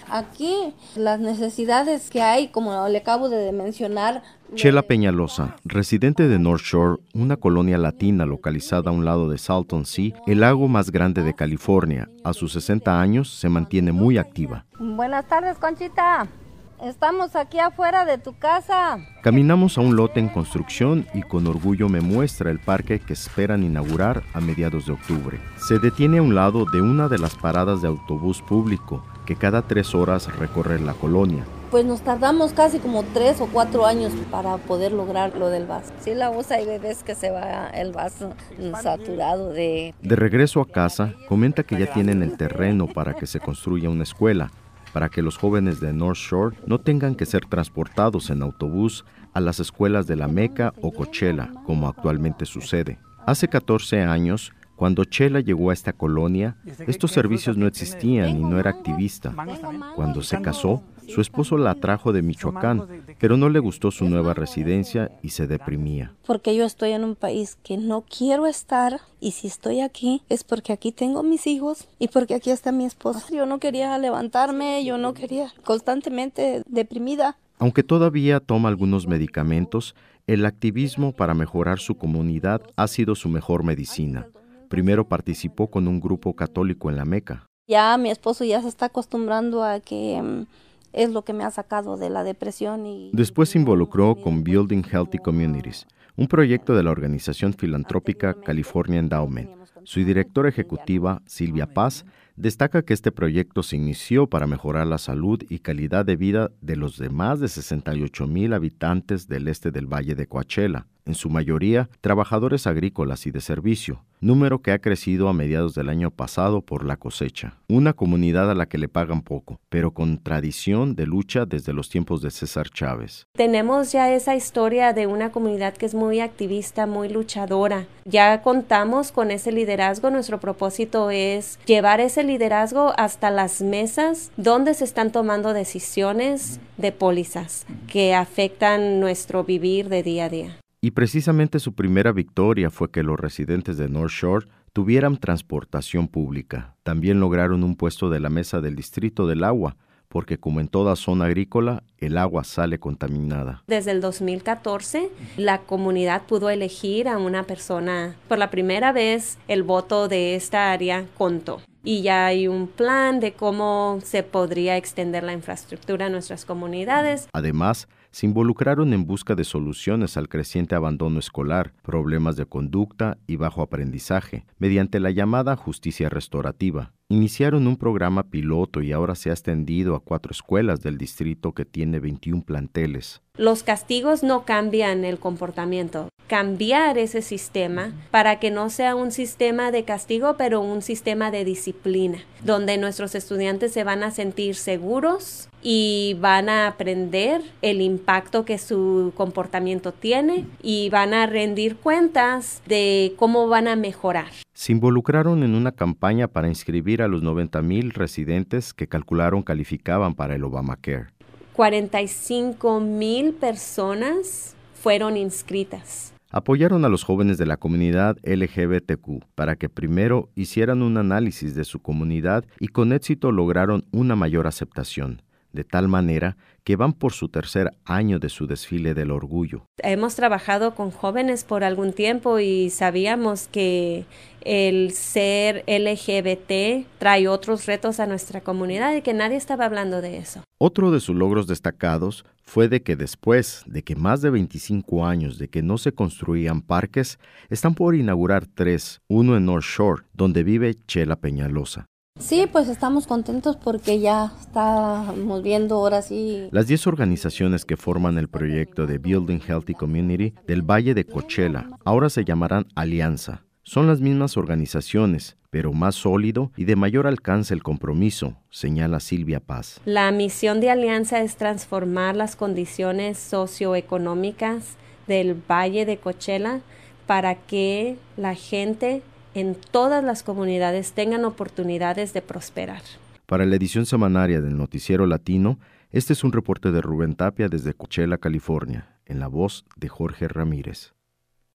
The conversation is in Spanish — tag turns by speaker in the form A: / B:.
A: Aquí las necesidades que hay, como le acabo de mencionar.
B: Chela Peñalosa, residente de North Shore, una colonia latina localizada a un lado de Salton Sea, el lago más grande de California. A sus 60 años se mantiene muy activa.
A: Buenas tardes, Conchita. Estamos aquí afuera de tu casa.
B: Caminamos a un lote en construcción y con orgullo me muestra el parque que esperan inaugurar a mediados de octubre. Se detiene a un lado de una de las paradas de autobús público que cada 3 horas recorre la colonia.
A: Pues nos tardamos casi como 3 o 4 años para poder lograr lo del vaso. Sí la usa y ves que se va el vaso saturado de...
B: De regreso a casa, comenta que ya tienen el terreno para que se construya una escuela, para que los jóvenes de North Shore no tengan que ser transportados en autobús a las escuelas de La Meca o Coachella, como actualmente sucede. Hace 14 años, cuando Chela llegó a esta colonia, estos servicios no existían y no era activista. Cuando se casó, su esposo la trajo de Michoacán, pero no le gustó su nueva residencia y se deprimía.
A: Porque yo estoy en un país que no quiero estar, y si estoy aquí es porque aquí tengo mis hijos y porque aquí está mi esposo. Yo no quería levantarme, yo no quería, constantemente deprimida.
B: Aunque todavía toma algunos medicamentos, el activismo para mejorar su comunidad ha sido su mejor medicina. Primero participó con un grupo católico en La Meca.
A: Ya mi esposo ya se está acostumbrando a que es lo que me ha sacado de la depresión.
B: Después se involucró con Building Healthy Communities, un proyecto de la organización filantrópica California Endowment. Su directora ejecutiva, Silvia Paz, destaca que este proyecto se inició para mejorar la salud y calidad de vida de los demás de 68,000 habitantes del este del Valle de Coachella, en su mayoría trabajadores agrícolas y de servicio, número que ha crecido a mediados del año pasado por la cosecha. Una comunidad a la que le pagan poco, pero con tradición de lucha desde los tiempos de César Chávez.
C: Tenemos ya esa historia de una comunidad que es muy activista, muy luchadora. Ya contamos con ese liderazgo. Nuestro propósito es llevar ese liderazgo hasta las mesas donde se están tomando decisiones de pólizas que afectan nuestro vivir de día a día.
B: Y precisamente su primera victoria fue que los residentes de North Shore tuvieran transportación pública. También lograron un puesto de la mesa del Distrito del Agua, porque como en toda zona agrícola, el agua sale contaminada.
C: Desde el 2014, la comunidad pudo elegir a una persona. Por la primera vez, el voto de esta área contó. Y ya hay un plan de cómo se podría extender la infraestructura a nuestras comunidades.
B: Además, se involucraron en busca de soluciones al creciente abandono escolar, problemas de conducta y bajo aprendizaje, mediante la llamada justicia restaurativa. Iniciaron un programa piloto y ahora se ha extendido a 4 escuelas del distrito que tiene 21 planteles.
C: Los castigos no cambian el comportamiento. Cambiar ese sistema para que no sea un sistema de castigo, pero un sistema de disciplina, donde nuestros estudiantes se van a sentir seguros y van a aprender el impacto que su comportamiento tiene y van a rendir cuentas de cómo van a mejorar.
B: Se involucraron en una campaña para inscribir a los 90,000 residentes que calcularon calificaban para el Obamacare.
C: 45,000 personas fueron inscritas.
B: Apoyaron a los jóvenes de la comunidad LGBTQ para que primero hicieran un análisis de su comunidad y con éxito lograron una mayor aceptación, de tal manera que van por su 3er año de su desfile del orgullo.
C: Hemos trabajado con jóvenes por algún tiempo y sabíamos que el ser LGBT trae otros retos a nuestra comunidad y que nadie estaba hablando de eso.
B: Otro de sus logros destacados fue de que después de que más de 25 años de que no se construían parques, están por inaugurar 3, uno en North Shore, donde vive Chela Peñalosa.
A: Sí, pues estamos contentos porque ya estamos viendo ahora sí.
B: Las 10 organizaciones que forman el proyecto de Building Healthy Community del Valle de Coachella ahora se llamarán Alianza. Son las mismas organizaciones, pero más sólido y de mayor alcance el compromiso, señala Silvia Paz.
C: La misión de Alianza es transformar las condiciones socioeconómicas del Valle de Coachella para que la gente en todas las comunidades tengan oportunidades de prosperar.
B: Para la edición semanaria del Noticiero Latino, este es un reporte de Rubén Tapia desde Coachella, California, en la voz de Jorge Ramírez.